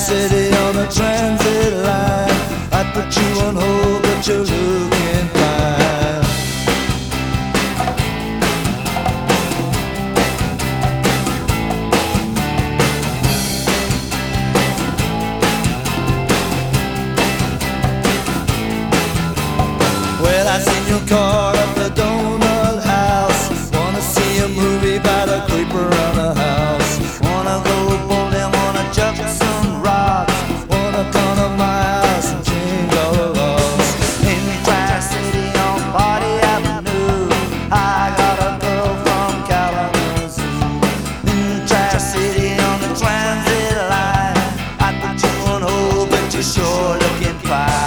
City on the transit line. I put you on hold, but you're looking fine. Well, I seen your car at the donut house. Wanna see a movie about a creeper around the house. Wanna go bowling, wanna chuck some rocks. Wanna come to my house and change all the laws. In Tri-City on Party Avenue, I got a girl from Kalamazoo. In Tri-City on the transit line, I put you on hold, but you're sure looking fine.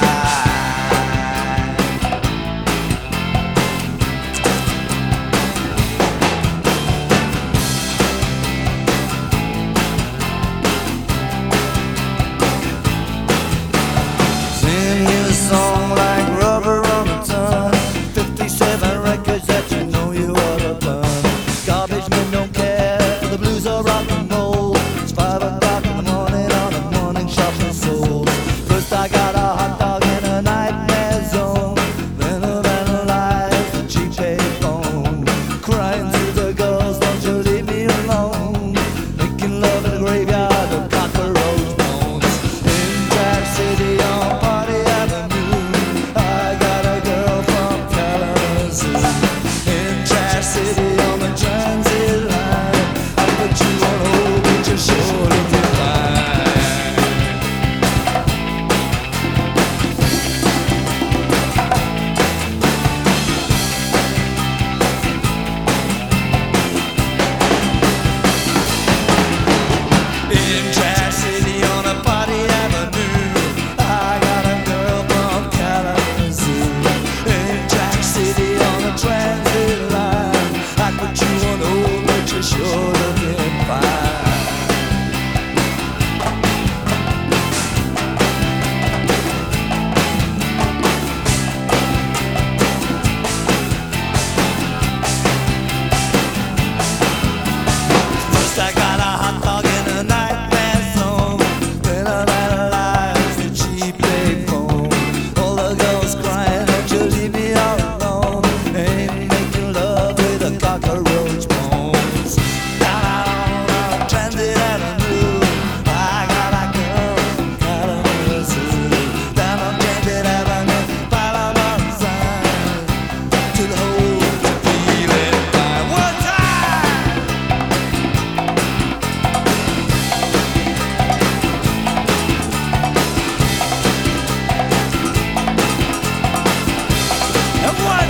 Song like rubber on a ton, 57 records that you know you ought to burn. Garbage men don't care for the blues or rock and roll. It's 5 o'clock in the morning on a morning shopping soul. First I got a hot dog in a nightmare zone, then I vandalized the cheap payphone. Crying to the girls, don't you leave me alone. Making love in the graveyard of cockroach bones. In Track City on Party Avenue, City on the transit line. I put you on hold, but you're sure looking fine. In Tri-City on a Party Avenue, I got a girl from Kalamazoo. In Tri-City on the transit line, I put you on hold, but you're sure looking fine. First I got a hot dog in a nightmare zone, then I vandalized the cheap payphone. All the girls crying, don't you leave me all alone. Ain't making love with a cockroach bones. Down on Transit Avenue, I got a girl from Kalamazoo. Down on Transit Avenue, follow my sign to the hole, feeling fine. One time. And one